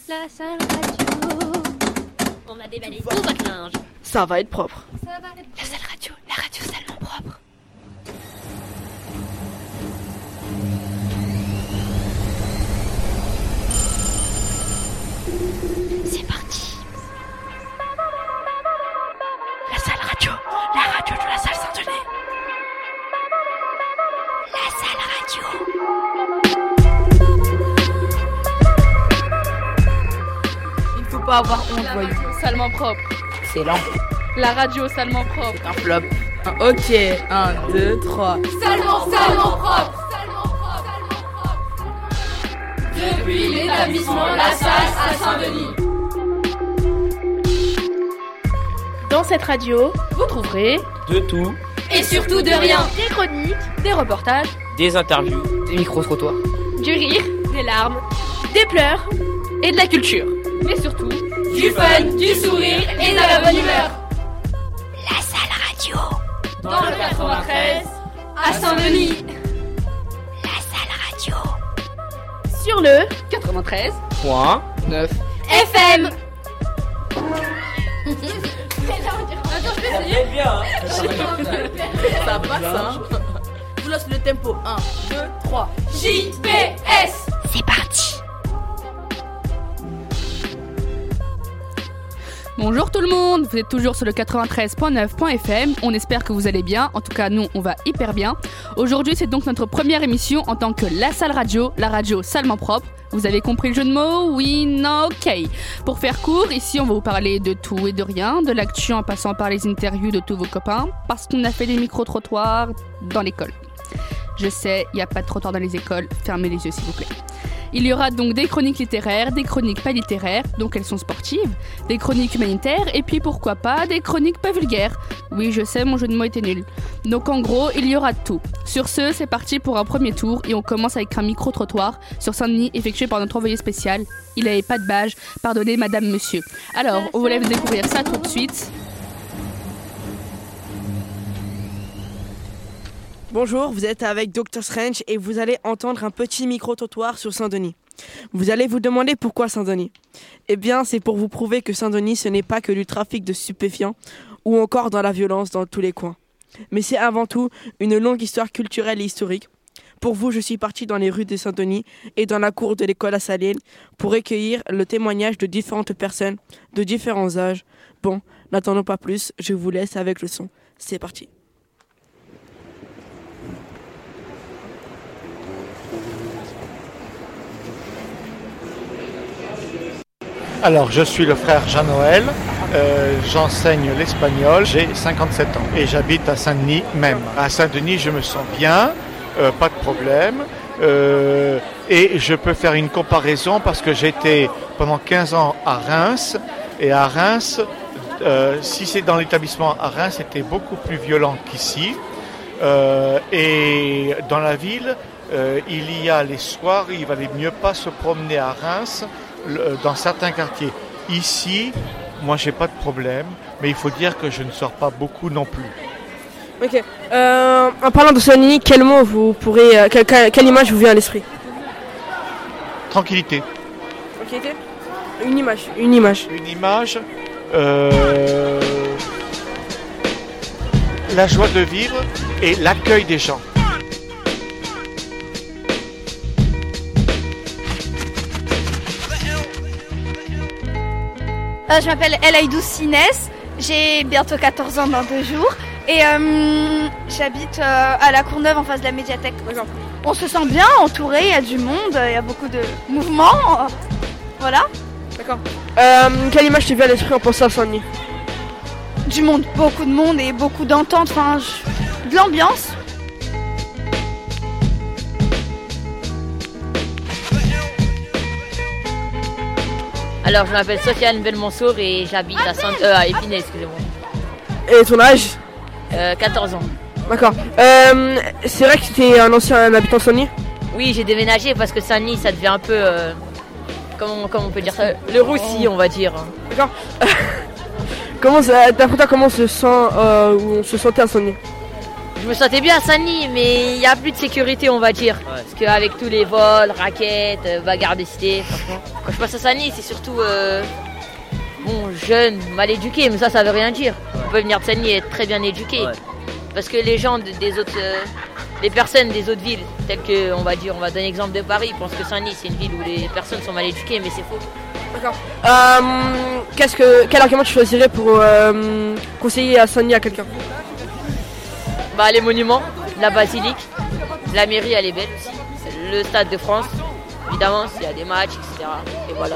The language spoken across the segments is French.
La salle radio. On va déballer tout votre linge. Ça va être propre. La salle radio, la radio salement propre. C'est parti. La salle radio, la radio de la salle Saint-Denis. La salle radio. Il ne faut pas avoir honte, voyou. Salement propre. Excellent. La radio salement propre. Un flop. Ok, 1, 2, 3. Salement propre. Depuis l'établissement La Salle à Saint-Denis. Dans cette radio, vous trouverez de tout, et surtout de rien. Des chroniques, des reportages, des interviews, des micro-trottoirs, du rire, des larmes, des pleurs et de la culture. Mais surtout, du fun, du sourire et de la bonne humeur. La salle radio. Dans le 93, à Saint-Denis. La salle radio. Sur le 93 point 9 FM. Ça passe, hein. Je vous laisse le tempo. 1, 2, 3. JPS. C'est parti. Bonjour tout le monde, vous êtes toujours sur le 93.9.fm, on espère que vous allez bien, en tout cas nous on va hyper bien. Aujourd'hui c'est donc notre première émission en tant que La Salle Radio, la radio salement propre. Vous avez compris le jeu de mots? Oui, non, ok. Pour faire court, ici on va vous parler de tout et de rien, de l'actu en passant par les interviews de tous vos copains, parce qu'on a fait des micro-trottoirs dans l'école. Je sais, il n'y a pas de trottoir dans les écoles, fermez les yeux s'il vous plaît. Il y aura donc des chroniques littéraires, des chroniques pas littéraires, donc elles sont sportives, des chroniques humanitaires et puis pourquoi pas des chroniques pas vulgaires. Oui, je sais, mon jeu de mots était nul. Donc en gros, il y aura de tout. Sur ce, c'est parti pour un premier tour et on commence avec un micro-trottoir sur Saint-Denis effectué par notre envoyé spécial. Il n'avait pas de badge, pardonnez madame, monsieur. Alors, on vous laisse découvrir ça tout de suite. Bonjour, vous êtes avec Dr Strange et vous allez entendre un petit micro-trottoir sur Saint-Denis. Vous allez vous demander pourquoi Saint-Denis. Eh bien, c'est pour vous prouver que Saint-Denis, ce n'est pas que du trafic de stupéfiants ou encore dans la violence dans tous les coins. Mais c'est avant tout une longue histoire culturelle et historique. Pour vous, je suis parti dans les rues de Saint-Denis et dans la cour de l'école Assalienne pour recueillir le témoignage de différentes personnes de différents âges. Bon, n'attendons pas plus, je vous laisse avec le son. C'est parti. Alors, je suis le frère Jean-Noël, j'enseigne l'espagnol, j'ai 57 ans et j'habite à Saint-Denis même. À Saint-Denis, je me sens bien, pas de problème et je peux faire une comparaison parce que j'étais pendant 15 ans à Reims et à Reims, si c'est dans l'établissement à Reims, c'était beaucoup plus violent qu'ici et dans la ville, il y a les soirs, il valait mieux pas se promener à Reims dans certains quartiers. Ici, moi j'ai pas de problème, mais il faut dire que je ne sors pas beaucoup non plus. Ok. En parlant de Saint-Denis, quel mot vous pourrez, quelle image vous vient à l'esprit? Tranquillité. Tranquillité. Une image. Une image. Une image. La joie de vivre et l'accueil des gens. Je m'appelle El Aïdou Sinès, j'ai bientôt 14 ans dans 2 jours et j'habite à la Courneuve en face de la médiathèque. On se sent bien entouré, il y a du monde, il y a beaucoup de mouvements, voilà. D'accord. Quelle image te vient à l'esprit en pensant à Saint-Denis? Du monde, beaucoup de monde et beaucoup d'entente, de l'ambiance. Alors, je m'appelle Sofiane Belmonsour et j'habite à Épinay, excusez-moi. Et ton âge? 14 ans. D'accord. C'est vrai que tu es un ancien habitant de Saint-Denis? Oui, j'ai déménagé parce que Saint-Denis, ça devient un peu... comment on peut dire ça? Le roussi, on va dire. D'accord. D'après toi, comment on se sent, où on se sentait à Saint-Denis? Je me sentais bien à Saint-Denis, mais il n'y a plus de sécurité, on va dire. Ouais. Parce qu'avec tous les vols, raquettes, bagarres de cité, franchement. Quand je passe à Saint-Denis, c'est surtout jeunes, mal éduqués, mais ça veut rien dire. Ouais. On peut venir de Saint-Denis et être très bien éduqué. Ouais. Parce que les gens des autres, les personnes des autres villes, telles que, on va donner l'exemple de Paris, pensent que Saint-Denis, c'est une ville où les personnes sont mal éduquées, mais c'est faux. D'accord. Quel argument tu choisirais pour conseiller à Saint-Denis à quelqu'un? Les monuments, la basilique, la mairie elle est belle aussi, le stade de France, évidemment s'il y a des matchs, etc. Et voilà.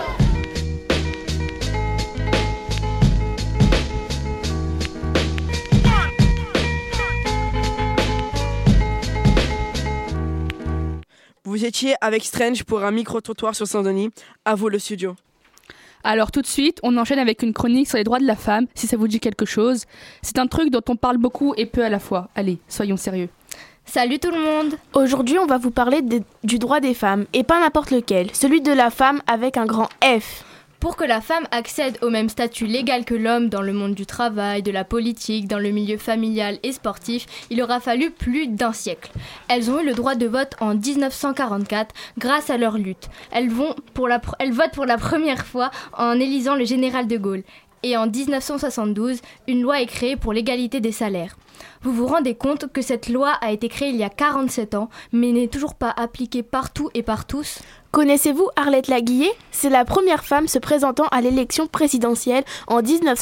Vous étiez avec Strange pour un micro-trottoir sur Saint-Denis. À vous le studio. Alors tout de suite, on enchaîne avec une chronique sur les droits de la femme, si ça vous dit quelque chose. C'est un truc dont on parle beaucoup et peu à la fois. Allez, soyons sérieux. Salut tout le monde. Aujourd'hui, on va vous parler du droit des femmes, et pas n'importe lequel, celui de la femme avec un grand F. Pour que la femme accède au même statut légal que l'homme dans le monde du travail, de la politique, dans le milieu familial et sportif, il aura fallu plus d'1 siècle. Elles ont eu le droit de vote en 1944 grâce à leur lutte. Elles votent pour la première fois en élisant le général de Gaulle. Et en 1972, une loi est créée pour l'égalité des salaires. Vous vous rendez compte que cette loi a été créée il y a 47 ans, mais n'est toujours pas appliquée partout et par tous ? Connaissez-vous Arlette Laguillet ? C'est la première femme se présentant à l'élection présidentielle en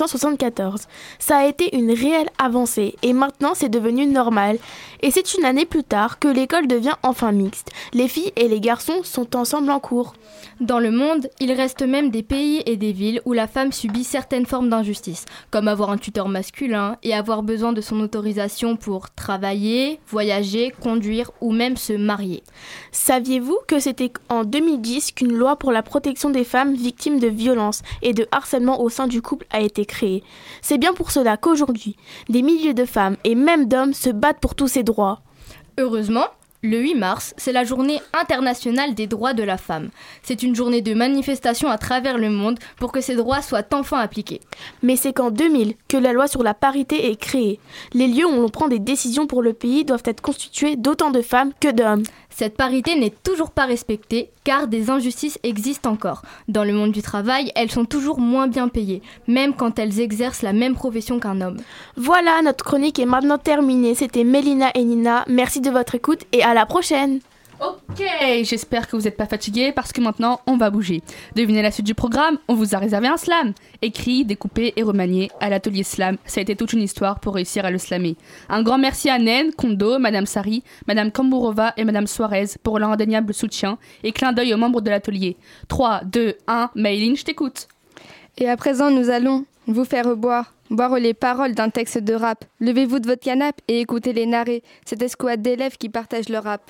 1974. Ça a été une réelle avancée et maintenant c'est devenu normal. Et c'est une année plus tard que l'école devient enfin mixte. Les filles et les garçons sont ensemble en cours. Dans le monde, il reste même des pays et des villes où la femme subit certaines formes d'injustice, comme avoir un tuteur masculin et avoir besoin de son autorisation pour travailler, voyager, conduire ou même se marier. Saviez-vous que c'était en 2010 qu'une loi pour la protection des femmes victimes de violences et de harcèlement au sein du couple a été créée ? C'est bien pour cela qu'aujourd'hui, des milliers de femmes et même d'hommes se battent pour tous ces droits. Heureusement, le 8 mars, c'est la journée internationale des droits de la femme. C'est une journée de manifestation à travers le monde pour que ces droits soient enfin appliqués. Mais c'est qu'en 2000 que la loi sur la parité est créée. Les lieux où l'on prend des décisions pour le pays doivent être constitués d'autant de femmes que d'hommes. Cette parité n'est toujours pas respectée car des injustices existent encore. Dans le monde du travail, elles sont toujours moins bien payées, même quand elles exercent la même profession qu'un homme. Voilà, notre chronique est maintenant terminée. C'était Mélina et Nina. Merci de votre écoute et à la prochaine. Ok, j'espère que vous n'êtes pas fatigués parce que maintenant on va bouger. Devinez la suite du programme, on vous a réservé un slam. Écrit, découpé et remanié à l'atelier slam. Ça a été toute une histoire pour réussir à le slammer. Un grand merci à Nen, Kondo, Madame Sari, Madame Kambourova et Madame Suarez pour leur indéniable soutien et clin d'œil aux membres de l'atelier. 3, 2, 1, Maïline, je t'écoute. Et à présent, nous allons vous faire boire les paroles d'un texte de rap. Levez-vous de votre canapé et écoutez les narrer. Cette escouade d'élèves qui partagent leur rap.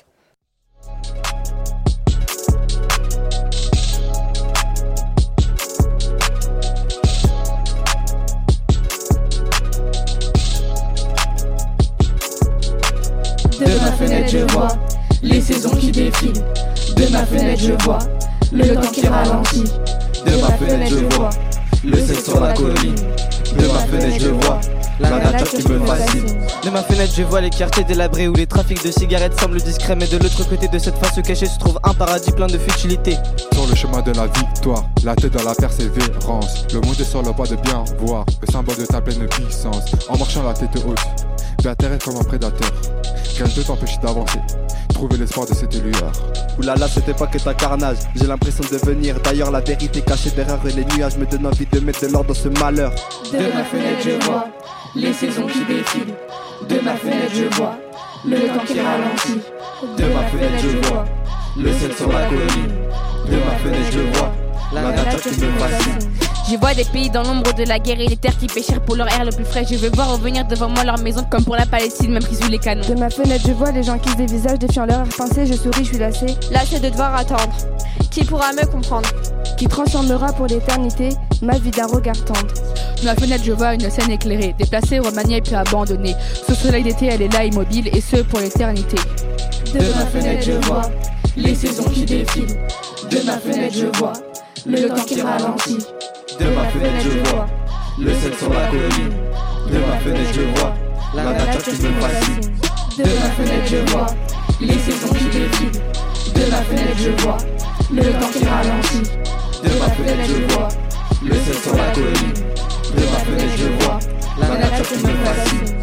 De ma fenêtre je vois les saisons qui défilent. De ma fenêtre je vois le temps qui ralentit. De ma fenêtre je vois le ciel sur la colline. De ma fenêtre je vois la nature qui me fascine. De ma fenêtre je vois les quartiers délabrés où les trafics de cigarettes semblent discrets. Mais de l'autre côté de cette face cachée se trouve un paradis plein de futilité. Sur le chemin de la victoire, la tête dans la persévérance. Le monde est sur le pas de bien voir, le symbole de ta pleine puissance. En marchant la tête haute, vers terre comme un prédateur. Rien ne peut t'empêcher d'avancer, trouver l'espoir de cette lueur. Oulala, c'était pas que ta carnage, j'ai l'impression de venir. D'ailleurs la vérité cachée derrière les nuages me donne envie de mettre de l'ordre dans ce malheur. De ma fenêtre je vois les saisons qui défilent. De ma fenêtre je vois le temps qui ralentit. De ma fenêtre je vois le ciel sur la colline. De ma fenêtre je vois la nature qui me fascine. Je vois des pays dans l'ombre de la guerre et les terres qui péchèrent pour leur air le plus frais. Je veux voir revenir devant moi leur maison comme pour la Palestine, même qu'ils ouvrent les canons. De ma fenêtre, je vois les gens qui se dévisagent, défiant leur air-pensée. Je souris, je suis lassée. Lassée de devoir attendre. Qui pourra me comprendre? Qui transformera pour l'éternité ma vie d'un regard tendre. De ma fenêtre, je vois une scène éclairée, déplacée, remaniée puis abandonnée. Ce soleil d'été, elle est là immobile et ce pour l'éternité. De ma fenêtre, je vois les saisons qui défilent. De ma fenêtre, je vois le temps qui ralentit. De ma fenêtre je vois le ciel sur la colline. De ma fenêtre je vois la nature qui me fascine. De ma fenêtre je vois les saisons qui défilent. De ma fenêtre je vois le temps qui ralentit. De ma fenêtre je vois le ciel sur la colline. De ma fenêtre je vois la nature qui me fascine.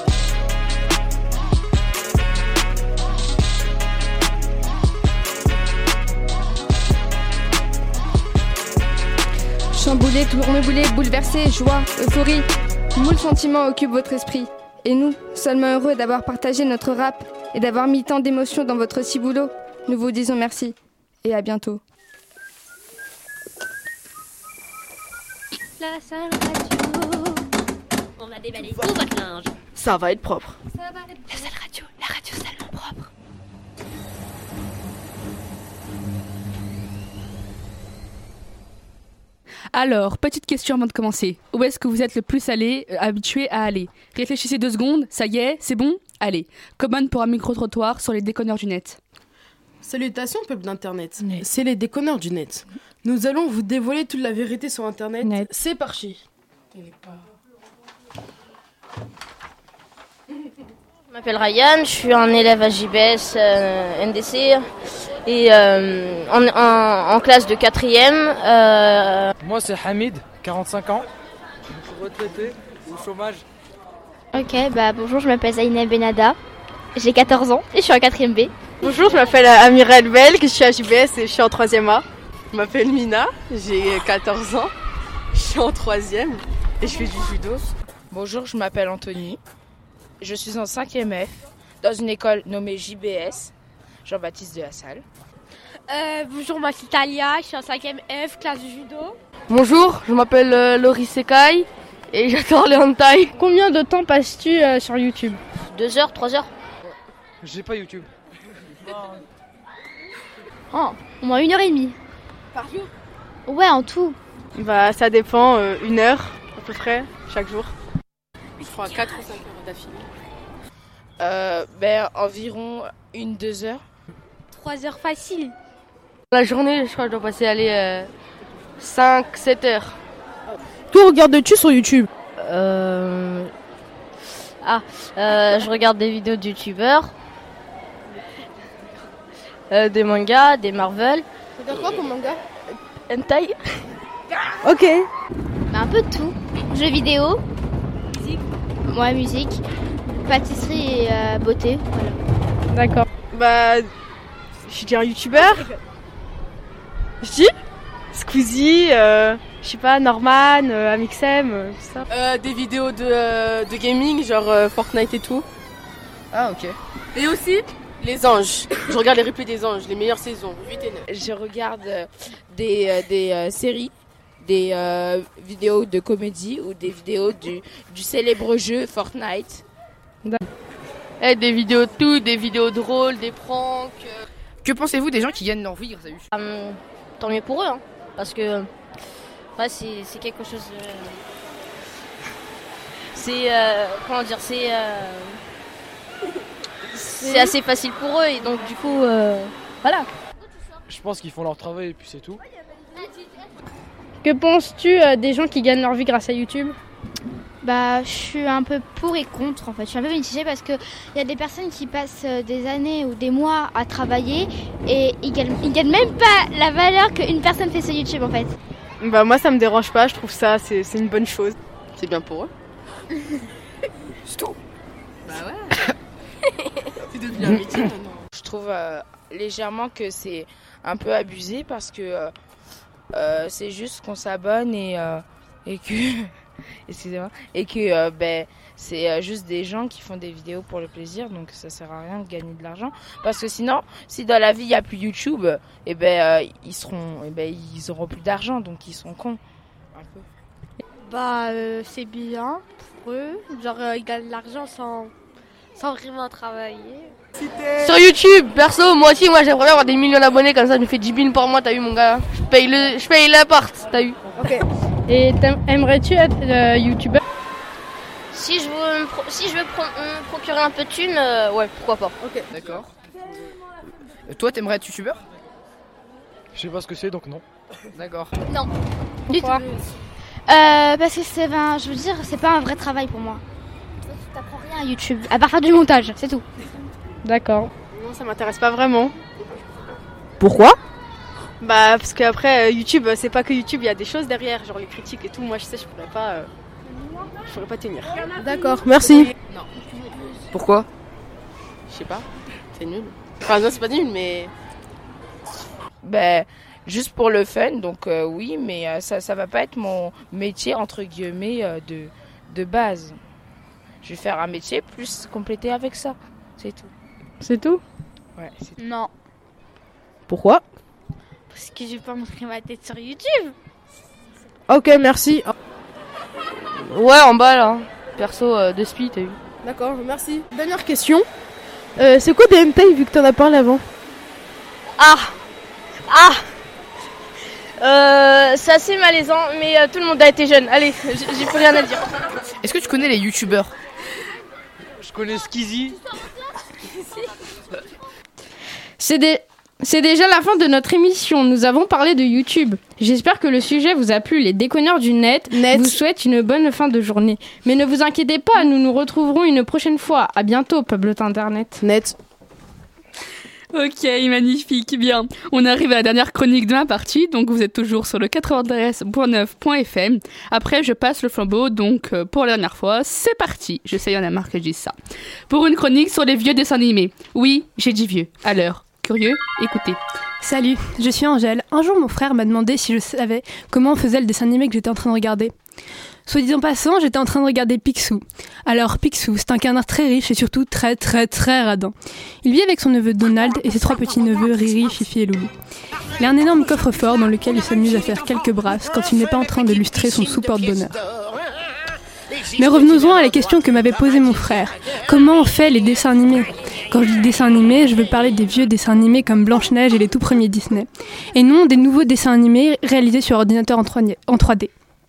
Chamboulé, tourneboulé, bouleversé, joie, euphorie. Moult sentiments occupent votre esprit. Et nous, seulement heureux d'avoir partagé notre rap et d'avoir mis tant d'émotions dans votre ciboulot, nous vous disons merci et à bientôt. La salle radio. On va déballer tout votre linge. Ça va être propre. Ça va être la salle radio salement propre. Alors, petite question avant de commencer. Où est-ce que vous êtes le plus habitué à aller? Réfléchissez 2 secondes, ça y est, c'est bon? Allez, commande pour un micro-trottoir sur les déconneurs du net. Salutations peuple d'internet, c'est les déconneurs du net. Nous allons vous dévoiler toute la vérité sur internet. C'est parti. Je m'appelle Ryan, je suis un élève à JBS NDC et en classe de 4e. Moi c'est Hamid, 45 ans, retraité ou chômage. Ok, bonjour, je m'appelle Zainab Benada, j'ai 14 ans et je suis en 4e B. Bonjour, je m'appelle Amira Elbel, je suis à JBS et je suis en 3e A. Je m'appelle Mina, j'ai 14 ans, je suis en 3e et je fais du judo. Bonjour, je m'appelle Anthony, je suis en 5e F dans une école nommée JBS, Jean-Baptiste de la Salle. Bonjour, moi c'est Talia, je suis en 5e F, classe de judo. Bonjour, je m'appelle Laurie Sekai et j'adore les hentai. Combien de temps passes-tu sur YouTube? 2 heures, 3 heures. J'ai pas YouTube. Oh, au moins 1h30. Par jour? Ouais, en tout. Ça dépend, 1 heure à peu près, chaque jour. Je crois 4 ou 5 heures d'affilée. Environ 1-2 heures. 3 heures facile. La journée, je crois que je dois passer 5-7 heures. Que regardes-tu sur YouTube? Je regarde des vidéos de youtubeurs, des mangas, des Marvel. Tu regardes quoi comme manga? Hentai. Ok. Un peu de tout. Jeux vidéo. Musique. Ouais, musique. Pâtisserie et beauté. Voilà. D'accord. Je dis un youtubeur. Je dis Squeezie, je sais pas, Norman, Amixem, tout ça. Des vidéos de gaming, genre Fortnite et tout. Ah, ok. Et aussi les anges. Je regarde les replays des anges, les meilleures saisons, 8 et 9. Je regarde des séries, des vidéos de comédie ou des vidéos du célèbre jeu Fortnite. Des vidéos de tout, des vidéos drôles, des pranks. Que pensez-vous des gens qui gagnent leur vie grâce à YouTube? Tant mieux pour eux, hein, parce que c'est quelque chose... comment dire, c'est assez facile pour eux et donc du coup, voilà. Je pense qu'ils font leur travail et puis c'est tout. Que penses-tu des gens qui gagnent leur vie grâce à YouTube? Je suis un peu pour et contre en fait. Je suis un peu mitigée parce que il y a des personnes qui passent des années ou des mois à travailler et ils gagnent même pas la valeur qu'une personne fait sur YouTube en fait. Moi ça me dérange pas, je trouve ça c'est une bonne chose. C'est bien pour eux. C'est tout. Ouais. C'est devenu un métier maintenant. Je trouve légèrement que c'est un peu abusé parce que c'est juste qu'on s'abonne et que excusez-moi et que c'est juste des gens qui font des vidéos pour le plaisir, donc ça sert à rien de gagner de l'argent parce que sinon si dans la vie il y a plus YouTube ils auront plus d'argent, donc ils seront cons un peu. C'est bien pour eux, genre ils gagnent de l'argent sans vraiment travailler. Sur YouTube, perso, moi j'aimerais bien avoir des millions d'abonnés comme ça, je me fais 10 000 par mois, t'as vu mon gars? Je paye l'appart, t'as vu? Ok. Et aimerais-tu être youtubeur? Si je veux me procurer un peu de thunes, ouais, pourquoi pas. Ok. D'accord. Toi, t'aimerais être youtubeur? Je sais pas ce que c'est, donc non. D'accord. Non. Du tout. Parce que je veux dire, c'est pas un vrai travail pour moi. T'apprends rien à YouTube, à part faire du montage, c'est tout. D'accord. Non, ça m'intéresse pas vraiment. Pourquoi? Bah, parce qu'après, YouTube, c'est pas que YouTube, il y a des choses derrière, genre les critiques et tout. Moi, je sais, je pourrais pas tenir. D'accord, merci. Non. Pourquoi? Je sais pas. C'est nul. Enfin, non, c'est pas nul, mais. Ben, juste pour le fun, donc oui, mais ça va pas être mon métier, entre guillemets, de base. Je vais faire un métier plus complété avec ça. C'est tout. C'est tout? Ouais, c'est tout. Non. Pourquoi? Parce que je vais pas montrer ma tête sur YouTube. Ok, merci. Ouais, en bas là. Perso de Spi, t'as vu. D'accord, merci. Dernière question. C'est quoi des hentai vu que t'en as parlé avant? C'est assez malaisant, mais tout le monde a été jeune. Allez, j'ai plus rien à dire. Est-ce que tu connais les youtubeurs? Je connais Skizzy. C'est déjà la fin de notre émission. Nous avons parlé de YouTube. J'espère que le sujet vous a plu. Les déconneurs du net vous souhaitent une bonne fin de journée. Mais ne vous inquiétez pas, nous nous retrouverons une prochaine fois. À bientôt, peuple d'internet. Net. Ok, magnifique, bien. On arrive à la dernière chronique de ma partie, donc vous êtes toujours sur le 93.9.fm. Après, je passe le flambeau, donc pour la dernière fois, c'est parti. Je sais, il y en a marre que je dise ça. Pour une chronique sur les vieux dessins animés. Oui, j'ai dit vieux. Alors, curieux, écoutez. Salut, je suis Angèle. Un jour, mon frère m'a demandé si je savais comment on faisait le dessin animé que j'étais en train de regarder. Soit dit en passant, j'étais en train de regarder Picsou. Alors, Picsou, c'est un canard très riche et surtout très radin. Il vit avec son neveu Donald et ses 3 petits neveux Riri, Fifi et Loulou. Il a un énorme coffre-fort dans lequel il s'amuse à faire quelques brasses quand il n'est pas en train de lustrer son sous-porte-bonheur. Mais revenons-en à la question que m'avait posée mon frère. Comment on fait les dessins animés? Quand je dis dessins animés, je veux parler des vieux dessins animés comme Blanche-Neige et les tout premiers Disney. Et non des nouveaux dessins animés réalisés sur ordinateur en 3D.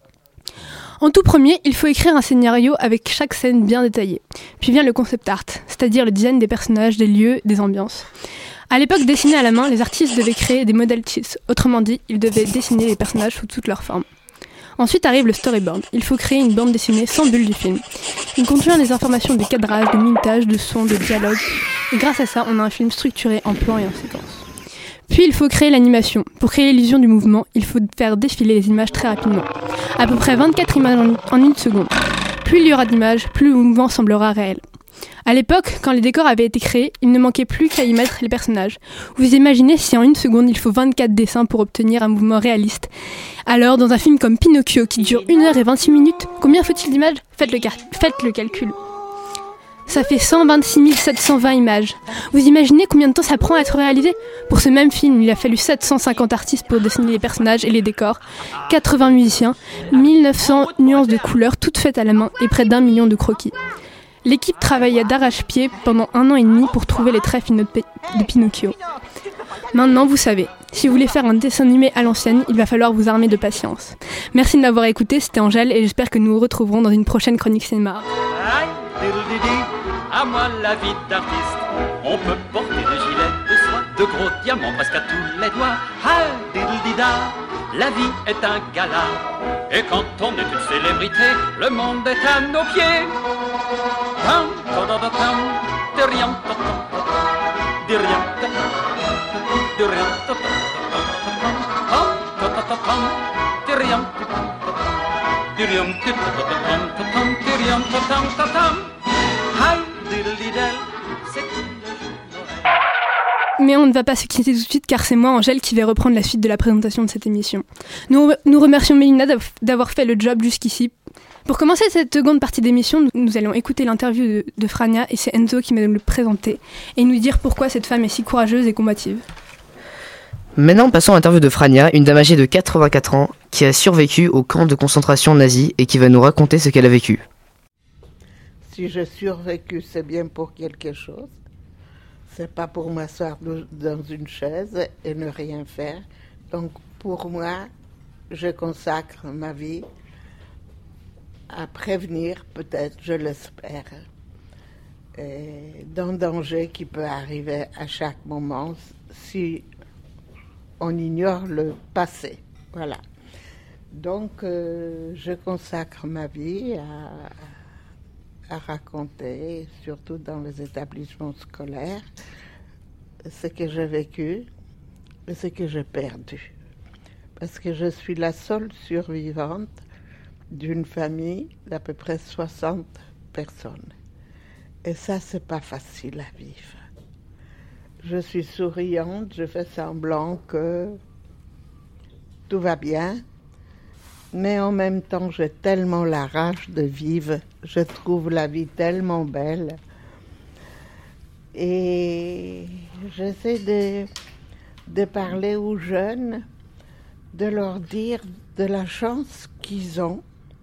En tout premier, il faut écrire un scénario avec chaque scène bien détaillée. Puis vient le concept art, c'est-à-dire le design des personnages, des lieux, des ambiances. À l'époque, dessinés à la main, les artistes devaient créer des modèles cheese. Autrement dit, ils devaient dessiner les personnages sous toutes leurs formes. Ensuite arrive le storyboard. Il faut créer une bande dessinée sans bulle du film. Il contient des informations de cadrage, de minutage, de son, de dialogue. Et grâce à ça, on a un film structuré en plan et en séquence. Puis il faut créer l'animation. Pour créer l'illusion du mouvement, il faut faire défiler les images très rapidement. À peu près 24 images en une seconde. Plus il y aura d'images, plus le mouvement semblera réel. À l'époque, quand les décors avaient été créés, il ne manquait plus qu'à y mettre les personnages. Vous imaginez si en une seconde il faut 24 dessins pour obtenir un mouvement réaliste. Alors, dans un film comme Pinocchio qui dure 1h26, combien faut-il d'images? Faites le calcul. Ça fait 126 720 images. Vous imaginez combien de temps ça prend à être réalisé? Pour ce même film, il a fallu 750 artistes pour dessiner les personnages et les décors, 80 musiciens, 1900 nuances de couleurs toutes faites à la main et près d'1 million de croquis. L'équipe travailla d'arrache-pied pendant 1 an et demi pour trouver les traits finaux de Pinocchio. Maintenant, vous savez, si vous voulez faire un dessin animé à l'ancienne, il va falloir vous armer de patience. Merci de m'avoir écouté, c'était Angèle et j'espère que nous nous retrouverons dans une prochaine chronique cinéma. À moi la vie d'artiste, on peut porter des gilets de soie, de gros diamants presque à tous les doigts. Ah, diddle-dida, la vie est un gala, et quand on est une célébrité, le monde est à nos pieds. Tam, tadadatam, diriam, tatatam, diriam, tatatam, diriam, tatatam, diriam, diriam, tatatam, diriam, tatatam. Mais on ne va pas se quitter tout de suite car c'est moi, Angèle, qui vais reprendre la suite de la présentation de cette émission. Nous remercions Mélina d'avoir fait le job jusqu'ici. Pour commencer cette seconde partie d'émission, nous allons écouter l'interview de Frania et c'est Enzo qui va nous le présenter et nous dire pourquoi cette femme est si courageuse et combative. Maintenant, passons à l'interview de Frania, une dame âgée de 84 ans qui a survécu au camp de concentration nazi et qui va nous raconter ce qu'elle a vécu. Si j'ai survécu, c'est bien pour quelque chose. C'est pas pour m'asseoir dans une chaise et ne rien faire. Donc, pour moi, je consacre ma vie à prévenir, peut-être, je l'espère, d'un danger qui peut arriver à chaque moment si on ignore le passé. Voilà. Donc, je consacre ma vie à prévenir, peut-être, je l'espère, d'un danger qui peut arriver à chaque moment si on ignore le passé. Voilà. Donc, je consacre ma vie à prévenir, peut-être, je l'espère, si on ignore le passé. Voilà. Donc, je consacre ma vie à prévenir, peut-être, je l'espère, d'un danger qui peut arriver à chaque moment si on ignore le passé. Voilà. à raconter, surtout dans les établissements scolaires, ce que j'ai vécu et ce que j'ai perdu. Parce que je suis la seule survivante d'une famille d'à peu près 60 personnes. Et ça, c'est pas facile à vivre. Je suis souriante, je fais semblant que tout va bien, mais en même temps, j'ai tellement la rage de vivre. Je trouve la vie tellement belle. Et j'essaie de parler aux jeunes, de leur dire de la chance qu'ils ont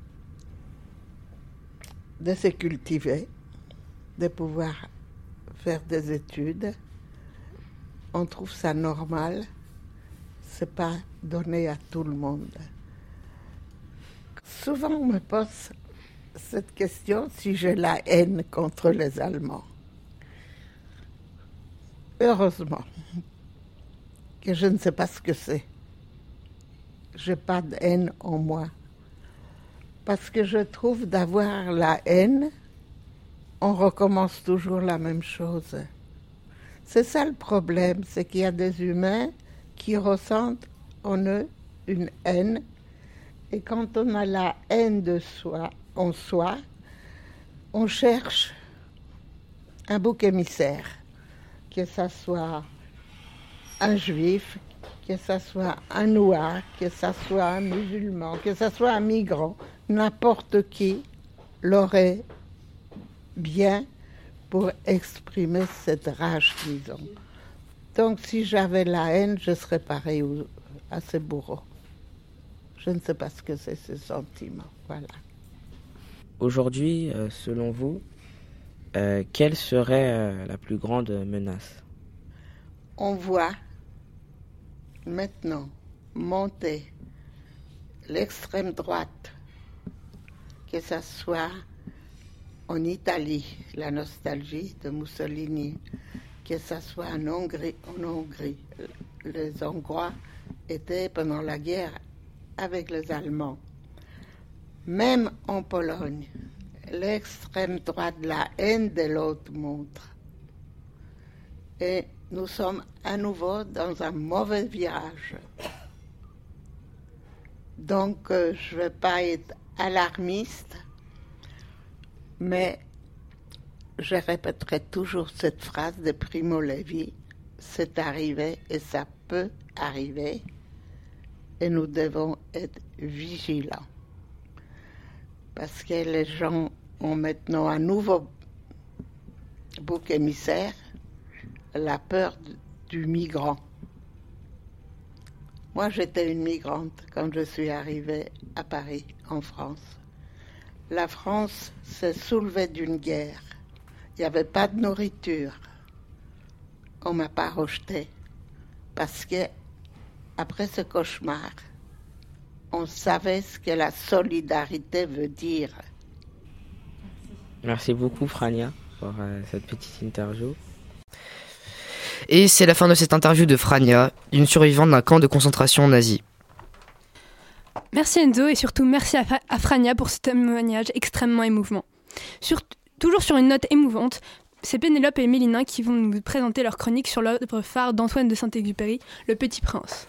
de se cultiver, de pouvoir faire des études. On trouve ça normal, c'est pas donné à tout le monde. Souvent on me pose cette question si j'ai la haine contre les Allemands. Heureusement que je ne sais pas ce que c'est. J'ai pas de haine en moi. Parce que je trouve d'avoir la haine, on recommence toujours la même chose. C'est ça le problème, c'est qu'il y a des humains qui ressentent en eux une haine. Et quand on a la haine en soi, on cherche un bouc émissaire, que ça soit un juif, que ça soit un noir, que ça soit un musulman, que ça soit un migrant, n'importe qui l'aurait bien pour exprimer cette rage qu'ils ont. Donc si j'avais la haine, je serais pareil à ces bourreaux. Je ne sais pas ce que c'est ce sentiment. Voilà. Aujourd'hui, selon vous, quelle serait la plus grande menace? On voit maintenant monter l'extrême droite, que ce soit en Italie, la nostalgie de Mussolini, que ce soit en Hongrie. Les Hongrois étaient pendant la guerre avec les Allemands. Même en Pologne, l'extrême droite, la haine de l'autre montre. Et nous sommes à nouveau dans un mauvais virage. Donc, je ne vais pas être alarmiste, mais je répéterai toujours cette phrase de Primo Levi, c'est arrivé et ça peut arriver, et nous devons être vigilants. Parce que les gens ont maintenant un nouveau bouc émissaire, la peur du migrant. Moi, j'étais une migrante quand je suis arrivée à Paris, en France. La France s'est soulevée d'une guerre. Il n'y avait pas de nourriture. On ne m'a pas rejetée. Parce que, après ce cauchemar, on savait ce que la solidarité veut dire. Merci beaucoup, Frania, pour cette petite interview. Et c'est la fin de cette interview de Frania, une survivante d'un camp de concentration nazi. Merci Enzo et surtout merci à Frania pour ce témoignage extrêmement émouvant. Toujours sur une note émouvante, c'est Pénélope et Mélina qui vont nous présenter leur chronique sur l'œuvre phare d'Antoine de Saint-Exupéry, Le Petit Prince.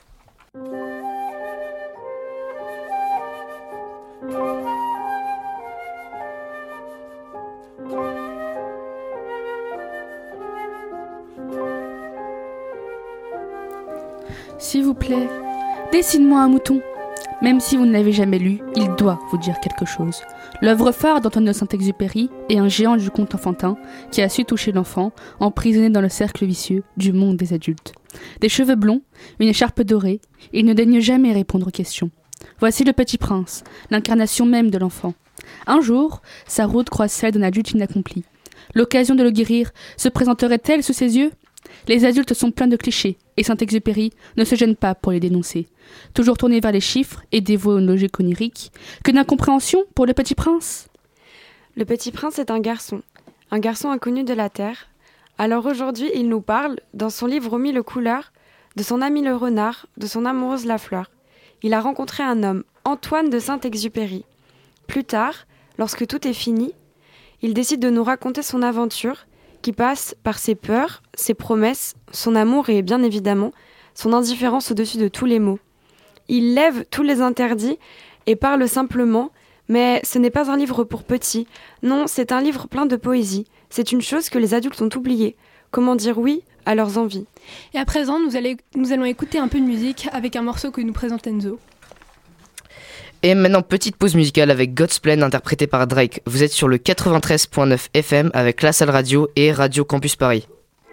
S'il vous plaît, dessine-moi un mouton. Même si vous ne l'avez jamais lu, il doit vous dire quelque chose. L'œuvre phare d'Antoine de Saint-Exupéry est un géant du conte enfantin qui a su toucher l'enfant, emprisonné dans le cercle vicieux du monde des adultes. Des cheveux blonds, une écharpe dorée, il ne daigne jamais répondre aux questions. Voici le Petit Prince, l'incarnation même de l'enfant. Un jour, sa route croise celle d'un adulte inaccompli. L'occasion de le guérir se présenterait-elle sous ses yeux ? Les adultes sont pleins de clichés, et Saint-Exupéry ne se gêne pas pour les dénoncer. Toujours tourné vers les chiffres et dévoué à une logique onirique, que d'incompréhension pour le Petit Prince. Le Petit Prince est un garçon inconnu de la terre. Alors aujourd'hui, il nous parle, dans son livre aux 1000 couleurs, de son ami le renard, de son amoureuse la fleur. Il a rencontré un homme, Antoine de Saint-Exupéry. Plus tard, lorsque tout est fini, Il décide de nous raconter son aventure, qui passe par ses peurs, ses promesses, son amour et bien évidemment son indifférence au-dessus de tous les maux. Il lève tous les interdits et parle simplement, mais ce n'est pas un livre pour petits. Non, c'est un livre plein de poésie. C'est une chose que les adultes ont oubliée. Comment dire oui à leurs envies. Et à présent, nous allons écouter un peu de musique avec un morceau que nous présente Enzo. Et maintenant, petite pause musicale avec God's Plan interprété par Drake. Vous êtes sur le 93.9 FM avec La Salle Radio et Radio Campus Paris.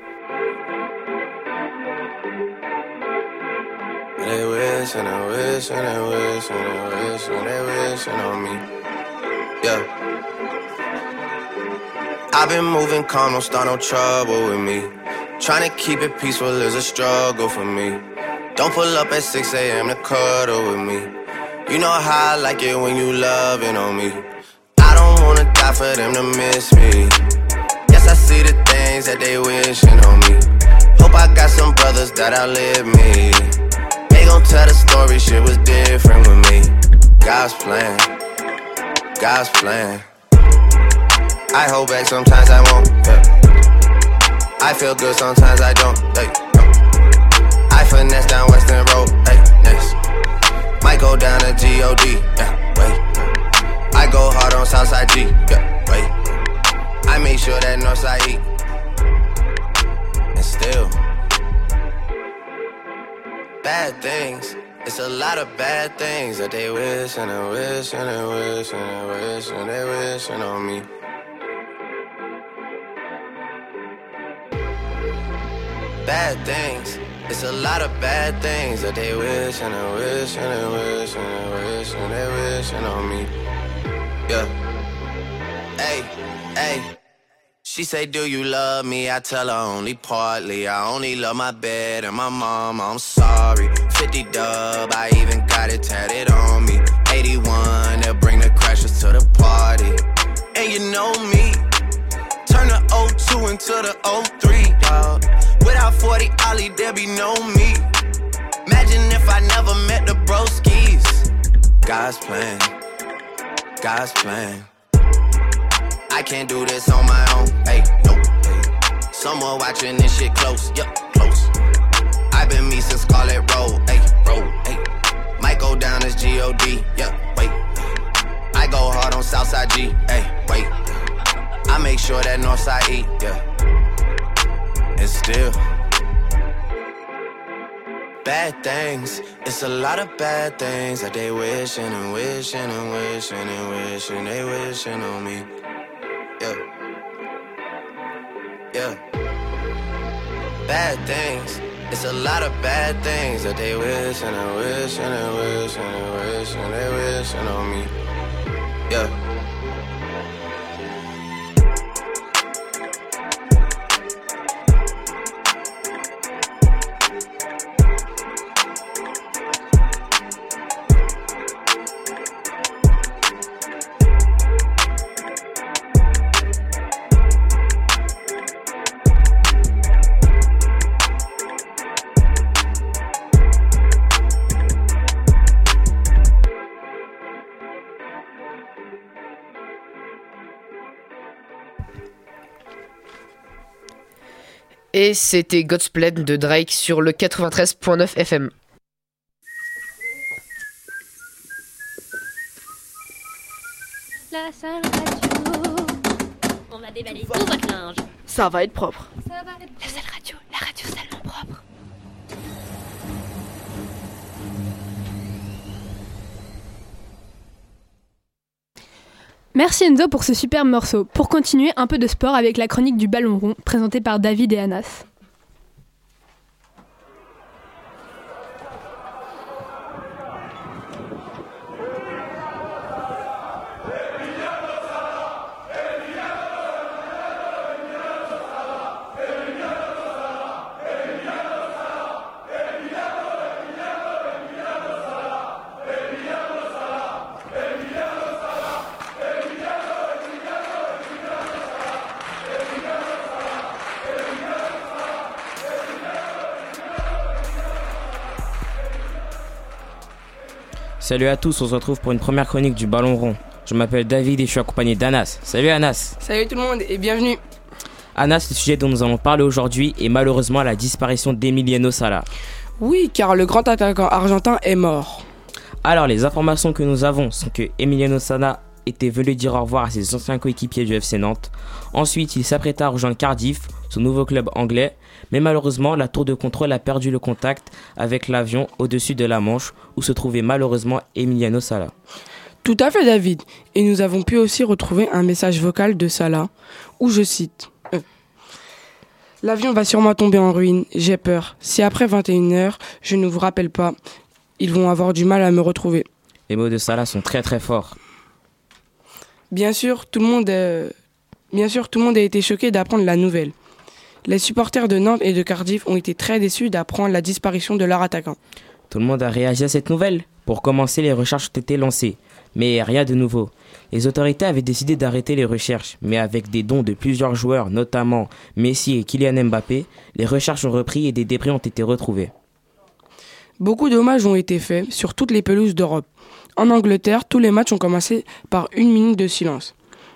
They wish and they wish and they wish and they wish and they wishing on me. Yeah. I've been moving calm, don't start no trouble with me. Trying to keep it peaceful is a struggle for me. Don't pull up at 6 a.m. to cuddle with me. You know how I like it when you loving on me. I don't wanna die for them to miss me. Yes, I see the things that they wishing on me. Hope I got some brothers that outlive me. They gon' tell the story, shit was different with me. God's plan, God's plan. I hold back, sometimes I won't, yeah. I feel good, sometimes I don't, hey, no. I finesse down Western Road, hey, next. Might go down to G.O.D., yeah, wait. I go hard on Southside G, yeah, wait. I make sure that Northside eat. And still bad things, it's a lot of bad things that they wish and they wish and they wish and they wish and they wishing on me. Bad things, it's a lot of bad things that they wish and they wish and they wish and they wish and they wishing on me. Yeah. Hey, hey. She say, do you love me? I tell her only partly. I only love my bed and my mama, I'm sorry. 50 dub, I even got it tatted on me. 81, they'll bring the crashers to the party. And you know me, turn the 02 into the 03, dawg. Without 40 Ollie, there be no me. Imagine if I never met the broskies. God's plan, God's plan. I can't do this on my own, hey, no, hey. Someone watching this shit close, yup, close. I've been me since Scarlet Road, hey, hey. Might go down as G.O.D., yeah, wait. I go hard on Southside G, hey, wait. I make sure that Northside eat, yeah. And still bad things, it's a lot of bad things that they wishing and wishing and wishing and wishing they wishing on me. Yeah, yeah. Bad things, it's a lot of bad things that they wish and they wish and they wish and they wish and they wishing on me. Yeah. Et c'était God's Plan de Drake sur le 93.9 FM. La salle radio. On va déballer tout votre linge. Ça va être propre. Ça va être propre. La radio salement propre. Merci Enzo pour ce superbe morceau. Pour continuer, un peu de sport avec la chronique du ballon rond, présentée par David et Anas. Salut à tous, on se retrouve pour une première chronique du Ballon Rond. Je m'appelle David et je suis accompagné d'Anas. Salut Anas. Salut tout le monde et bienvenue. Anas, le sujet dont nous allons parler aujourd'hui est malheureusement la disparition d'Emiliano Sala. Oui, car le grand attaquant argentin est mort. Alors, les informations que nous avons sont que Emiliano Sala était venu dire au revoir à ses anciens coéquipiers du FC Nantes. Ensuite, il s'apprêta à rejoindre Cardiff, son nouveau club anglais. Mais malheureusement, la tour de contrôle a perdu le contact avec l'avion au-dessus de la Manche, où se trouvait malheureusement Emiliano Sala. Tout à fait, David. Et nous avons pu aussi retrouver un message vocal de Sala, où je cite « L'avion va sûrement tomber en ruine, j'ai peur. Si après 21h, je ne vous rappelle pas, ils vont avoir du mal à me retrouver. » Les mots de Sala sont très très forts. Bien sûr, tout le monde a été choqué d'apprendre la nouvelle. Les supporters de Nantes et de Cardiff ont été très déçus d'apprendre la disparition de leur attaquant. Tout le monde a réagi à cette nouvelle. Pour commencer, les recherches ont été lancées. Mais rien de nouveau. Les autorités avaient décidé d'arrêter les recherches, mais avec des dons de plusieurs joueurs, notamment Messi et Kylian Mbappé, les recherches ont repris et des débris ont été retrouvés. Beaucoup d'hommages ont été faits sur toutes les pelouses d'Europe. En Angleterre, tous les matchs ont commencé par 1 minute de silence.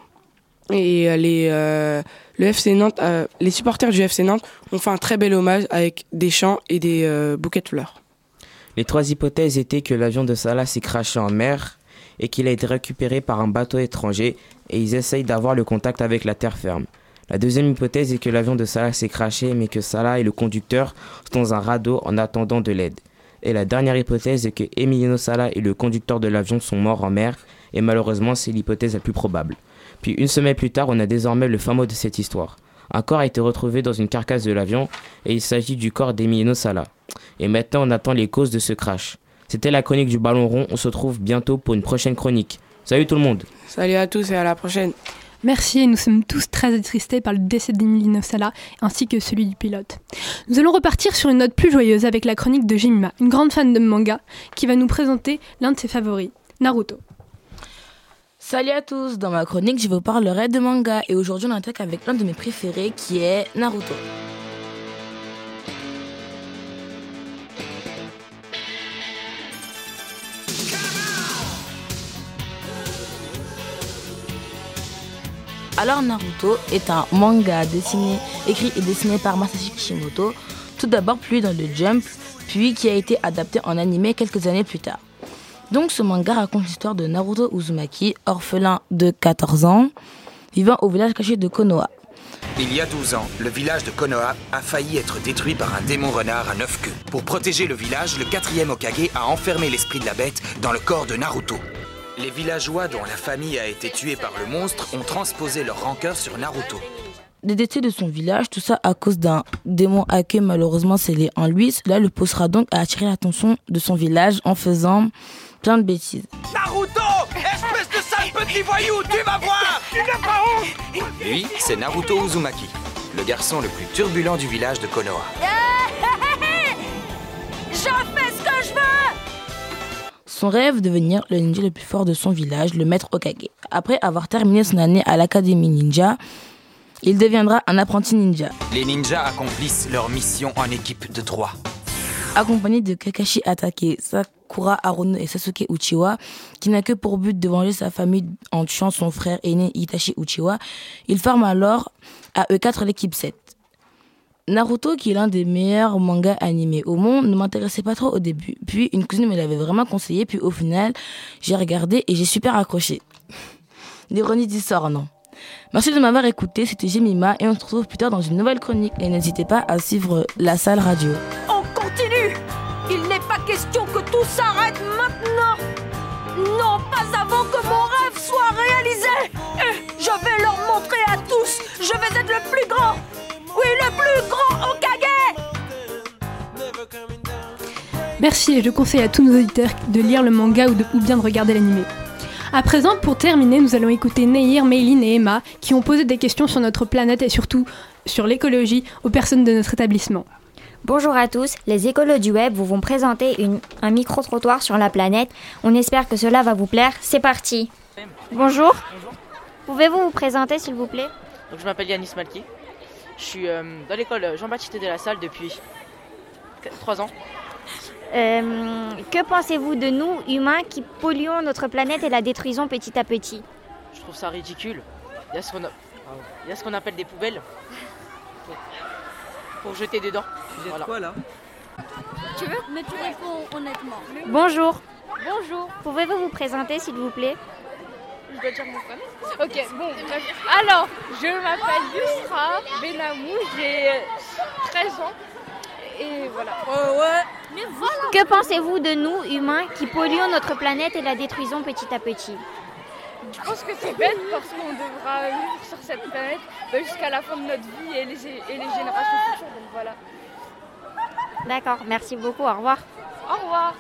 Et les supporters du FC Nantes ont fait un très bel hommage avec des chants et des bouquets de fleurs. Les 3 hypothèses étaient que l'avion de Salah s'est crashé en mer et qu'il a été récupéré par un bateau étranger et ils essayent d'avoir le contact avec la terre ferme. La deuxième hypothèse est que l'avion de Salah s'est crashé mais que Salah et le conducteur sont dans un radeau en attendant de l'aide. Et la dernière hypothèse est que Emiliano Sala et le conducteur de l'avion sont morts en mer et malheureusement c'est l'hypothèse la plus probable. Puis une semaine plus tard, on a désormais le fin mot de cette histoire. Un corps a été retrouvé dans une carcasse de l'avion et il s'agit du corps d'Emiliano Sala. Et maintenant on attend les causes de ce crash. C'était la chronique du Ballon Rond, on se retrouve bientôt pour une prochaine chronique. Salut tout le monde. Salut à tous et à la prochaine. Merci et nous sommes tous très attristés par le décès d'Emiliano Sala ainsi que celui du pilote. Nous allons repartir sur une note plus joyeuse avec la chronique de Jemima, une grande fan de manga, qui va nous présenter l'un de ses favoris, Naruto. Salut à tous, dans ma chronique je vous parlerai de manga et aujourd'hui on attaque avec l'un de mes préférés qui est Naruto. Alors Naruto est un manga écrit et dessiné par Masashi Kishimoto, tout d'abord publié dans le Jump, puis qui a été adapté en animé quelques années plus tard. Donc ce manga raconte l'histoire de Naruto Uzumaki, orphelin de 14 ans, vivant au village caché de Konoha. Il y a 12 ans, le village de Konoha a failli être détruit par un démon renard à 9 queues. Pour protéger le village, le 4e Hokage a enfermé l'esprit de la bête dans le corps de Naruto. Les villageois dont la famille a été tuée par le monstre ont transposé leur rancœur sur Naruto. Détecté de son village, tout ça à cause d'un démon Hake malheureusement scellé en lui. Cela le poussera donc à attirer l'attention de son village en faisant plein de bêtises. Naruto, espèce de sale petit voyou, tu vas voir. Tu n'as pas honte. Lui, c'est Naruto Uzumaki, le garçon le plus turbulent du village de Konoha. Je fais ce que je veux. Son rêve de devenir le ninja le plus fort de son village, le maître Hokage. Après avoir terminé son année à l'académie ninja, il deviendra un apprenti ninja. Les ninjas accomplissent leur mission en équipe de 3. Accompagné de Kakashi Hatake, Sakura Haruno et Sasuke Uchiwa, qui n'a que pour but de venger sa famille en tuant son frère aîné Itachi Uchiwa, ils forment alors à eux 4 l'équipe 7. Naruto, qui est l'un des meilleurs mangas animés au monde, ne m'intéressait pas trop au début. Puis une cousine me l'avait vraiment conseillé, puis au final, j'ai regardé et j'ai super accroché. L'ironie du sort, non. Merci de m'avoir écouté, c'était Jemima et on se retrouve plus tard dans une nouvelle chronique. Et n'hésitez pas à suivre la salle radio. On continue. Il n'est pas question que tout s'arrête maintenant. Non, pas avant que mon rêve soit réalisé. Je vais leur montrer à tous. Je vais être le plus grand. Oui, le plus grand Hokage. Merci et je conseille à tous nos auditeurs de lire le manga ou bien de regarder l'animé. À présent, pour terminer, nous allons écouter Nehir, Mayline et Emma qui ont posé des questions sur notre planète et surtout sur l'écologie aux personnes de notre établissement. Bonjour à tous, les écolos du web vous vont présenter un micro-trottoir sur la planète. On espère que cela va vous plaire. C'est parti. Bonjour. Pouvez-vous vous présenter s'il vous plaît ? Donc, je m'appelle Yanis Malki. Je suis dans l'école Jean-Baptiste de la Salle depuis 3 ans. Que pensez-vous de nous, humains, qui polluons notre planète et la détruisons petit à petit? Je trouve ça ridicule. Il y a ce qu'on appelle des poubelles pour jeter dedans. Voilà. Quoi là? Tu veux? Mais tu réponds honnêtement. Bonjour. Bonjour. Pouvez-vous vous présenter, s'il vous plaît? Je dois dire mon prénom. Ok, bon, bref. Alors, je m'appelle Yusra Benamou, j'ai 13 ans. Et voilà. Ouais. Mais voilà. Que pensez-vous de nous, humains, qui polluons notre planète et la détruisons petit à petit? Je pense que c'est bête parce qu'on devra vivre sur cette planète jusqu'à la fin de notre vie et les générations futures. Donc voilà. D'accord, merci beaucoup, au revoir. Au revoir.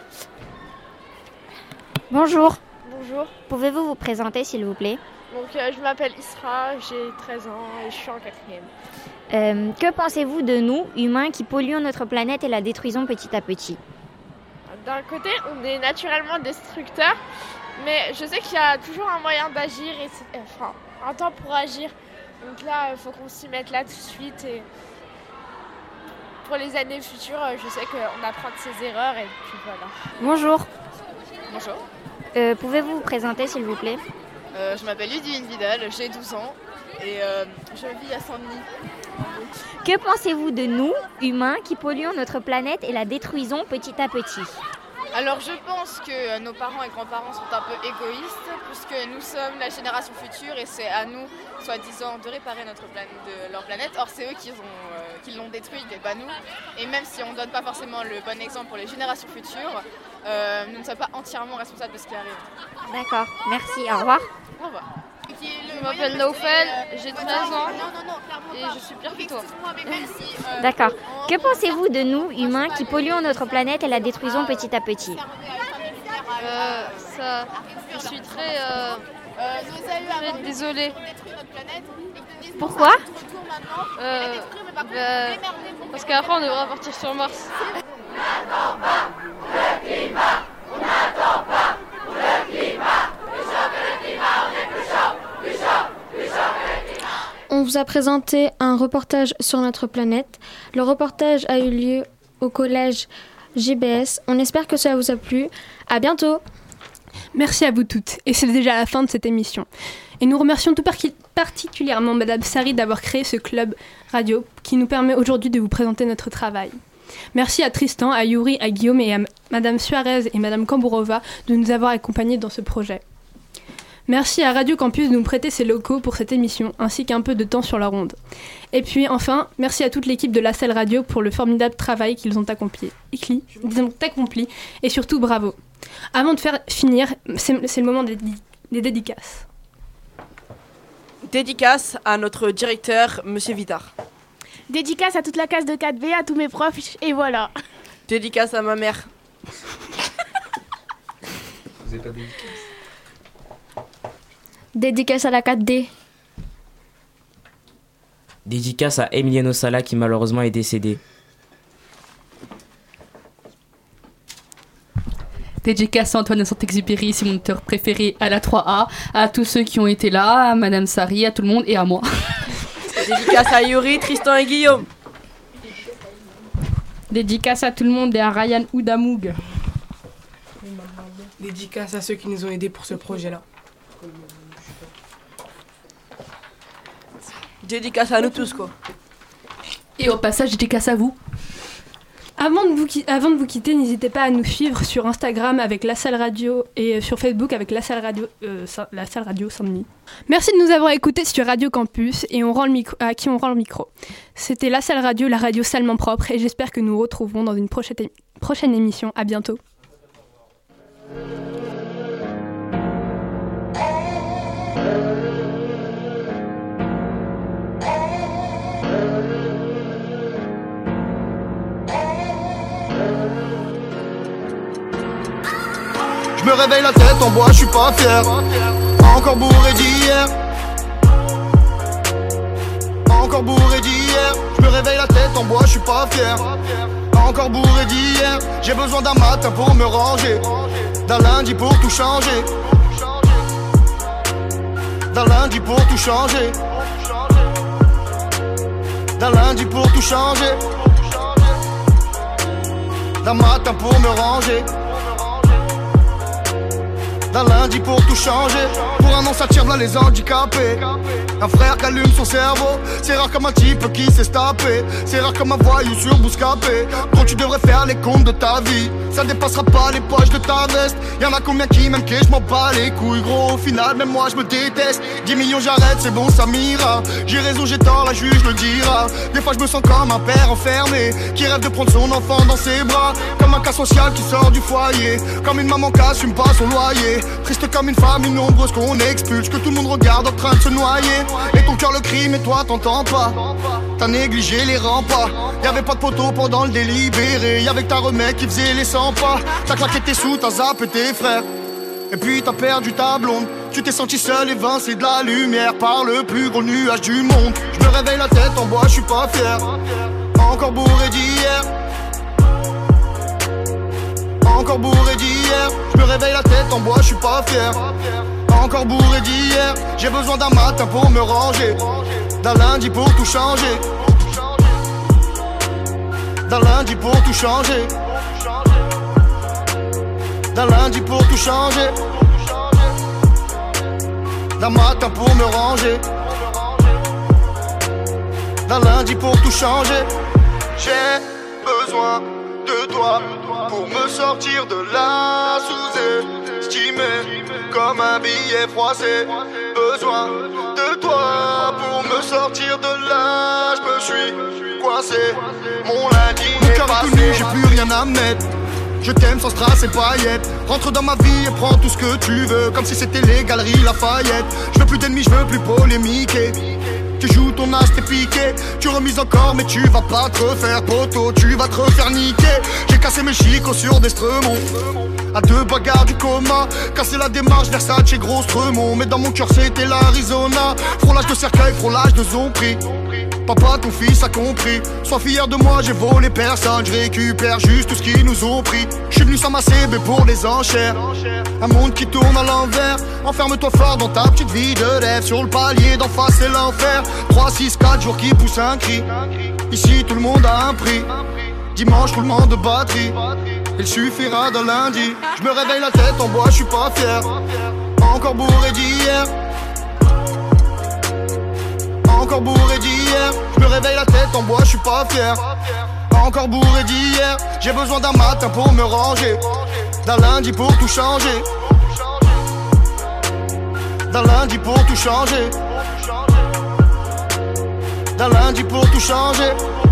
Bonjour. Bonjour. Pouvez-vous vous présenter, s'il vous plaît? Donc, je m'appelle Isra, j'ai 13 ans et je suis en 4e. Que pensez-vous de nous, humains, qui polluons notre planète et la détruisons petit à petit? D'un côté, on est naturellement destructeurs, mais je sais qu'il y a toujours un moyen d'agir et un temps pour agir. Donc là, il faut qu'on s'y mette là tout de suite. Et pour les années futures, je sais qu'on apprend de ses erreurs et puis voilà. Bonjour. Bonjour. Pouvez-vous vous présenter, s'il vous plaît? Je m'appelle Ludivine Vidal, j'ai 12 ans et je vis à Saint-Denis. Que pensez-vous de nous, humains, qui polluons notre planète et la détruisons petit à petit? Alors je pense que nos parents et grands-parents sont un peu égoïstes puisque nous sommes la génération future et c'est à nous, soi-disant, de réparer leur planète. Or c'est eux qui l'ont détruite et pas nous. Et même si on ne donne pas forcément le bon exemple pour les générations futures, nous ne sommes pas entièrement responsables de ce qui arrive. D'accord, merci, au revoir. Au revoir. Je m'appelle Naufel, j'ai 13 ans et je suis pire que toi. D'accord. Que pensez-vous de nous, humains, qui polluons notre planète et la détruisons petit à petit? Je suis très désolée. Pourquoi? Parce qu'après on devra partir sur Mars. On vous a présenté un reportage sur notre planète. Le reportage a eu lieu au collège JBS. On espère que cela vous a plu. À bientôt. Merci à vous toutes. Et c'est déjà la fin de cette émission. Et nous remercions tout particulièrement Madame Sari d'avoir créé ce club radio qui nous permet aujourd'hui de vous présenter notre travail. Merci à Tristan, à Yuri, à Guillaume et à Madame Suarez et Madame Kambourova de nous avoir accompagnés dans ce projet. Merci à Radio Campus de nous prêter ses locaux pour cette émission, ainsi qu'un peu de temps sur leur onde. Et puis enfin, merci à toute l'équipe de La Salle Radio pour le formidable travail qu'ils ont accompli. Et surtout, bravo. Avant de finir, c'est le moment des dédicaces. Dédicace à notre directeur, Monsieur Vitard. Dédicace à toute la classe de 4B, à tous mes profs, et voilà. Dédicace à ma mère. Vous n'avez pas de dédicace? Dédicace à la 4D. Dédicace à Emiliano Sala qui malheureusement est décédé. Dédicace à Antoine de Saint-Exupéry, c'est mon auteur préféré, à la 3A, à tous ceux qui ont été là, à Madame Sari, à tout le monde et à moi. Dédicace à Yuri, Tristan et Guillaume. Dédicace à tout le monde et à Ryan Oudamoug. Dédicace à ceux qui nous ont aidés pour ce projet-là. Dédicace à nous tous, quoi. Et au passage, dédicace à vous. Avant de vous quitter, n'hésitez pas à nous suivre sur Instagram avec La Salle Radio et sur Facebook avec La Salle Radio Saint-Denis. Merci de nous avoir écoutés sur Radio Campus et à qui on rend le micro. C'était La Salle Radio, la radio salement propre, et j'espère que nous nous retrouverons dans une prochaine émission. À bientôt. Je me réveille la tête en bois, je suis pas fier. Encore bourré d'hier. Encore bourré d'hier. Je me réveille la tête en bois, je suis pas fier. Encore bourré d'hier. J'ai besoin d'un matin pour me ranger. D'un lundi pour tout changer. D'un lundi pour tout changer. D'un lundi pour tout changer. d'un matin pour me ranger, d'un lundi pour tout changer. Pour un an ça tire là les handicapés. Un frère qui allume son cerveau. C'est rare comme un type qui s'est tapé. C'est rare comme un voyou sur Bouscapé. Quand tu devrais faire les comptes de ta vie, ça dépassera pas les poches de ta veste. Y'en a combien qui m'aiment que je m'en bats les couilles. Gros au final même moi je me déteste. 10 millions j'arrête c'est bon ça m'ira. J'ai raison j'ai tort la juge le dira. Des fois je me sens comme un père enfermé qui rêve de prendre son enfant dans ses bras. Comme un cas social qui sort du foyer. Comme une maman qui assume pas son loyer. Triste comme une famille nombreuse qu'on expulse, que tout le monde regarde en train de se noyer. Et ton cœur le crie mais toi t'entends pas. T'as négligé les remparts. Y'avait pas de poteau pendant le délibéré. Y'avait que ta remède qui faisait les 100 pas. T'as claqué tes sous, t'as zappé tes frères. Et puis t'as perdu ta blonde. Tu t'es senti seul évincé de la lumière par le plus gros nuage du monde. Je me réveille la tête en bois, je suis pas fier. Encore bourré d'hier. Encore bourré d'hier. Je me réveille la tête en bois, je suis pas fier. Encore bourré d'hier. J'ai besoin d'un matin pour me ranger, d'un lundi pour tout changer, d'un lundi pour tout changer, d'un lundi pour tout changer, d'un matin pour me ranger, d'un lundi pour tout changer. J'ai besoin de toi pour me sortir de là, sous-estimé comme un billet froissé. Besoin de toi pour me sortir de là, je me suis coincé. Mon lundi est passé, j'ai plus rien à mettre. Je t'aime sans strass et paillettes. Rentre dans ma vie et prends tout ce que tu veux, comme si c'était les galeries Lafayette. Je veux plus d'ennemis, je veux plus polémiquer. Tu joues ton as, t'es piqué. Tu remises encore mais tu vas pas te refaire poteau. Tu vas te refaire niquer. J'ai cassé mes chicots sur des stremons. À 2 bagarres du coma. Casser la démarche, Versace, gros stremont. Mais dans mon cœur c'était l'Arizona. Frôlage de cercueil, frôlage de zombie. Papa, ton fils a compris. Sois fier de moi, j'ai volé personne. Je récupère juste tout ce qu'ils nous ont pris. Je suis venu s'amasser, mais pour les enchères. Un monde qui tourne à l'envers. Enferme-toi fort dans ta petite vie de rêve. Sur le palier d'en face, c'est l'enfer. 3, 6, 4 jours qui poussent un cri. Ici, tout le monde a un prix. Dimanche, roulement de batterie. Il suffira d'un lundi. Je me réveille la tête en bois, je suis pas fier. Encore bourré d'hier. Encore bourré d'hier. Je me réveille la tête en bois, je suis pas fier. Encore bourré d'hier. J'ai besoin d'un matin pour me ranger, d'un lundi pour tout changer, d'un lundi pour tout changer, d'un lundi pour tout changer,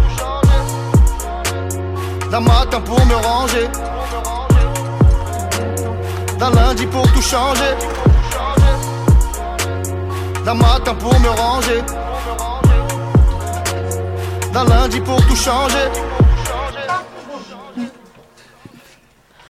d'un matin pour me ranger, d'un lundi pour tout changer, d'un matin pour me ranger, d'un lundi pour tout changer.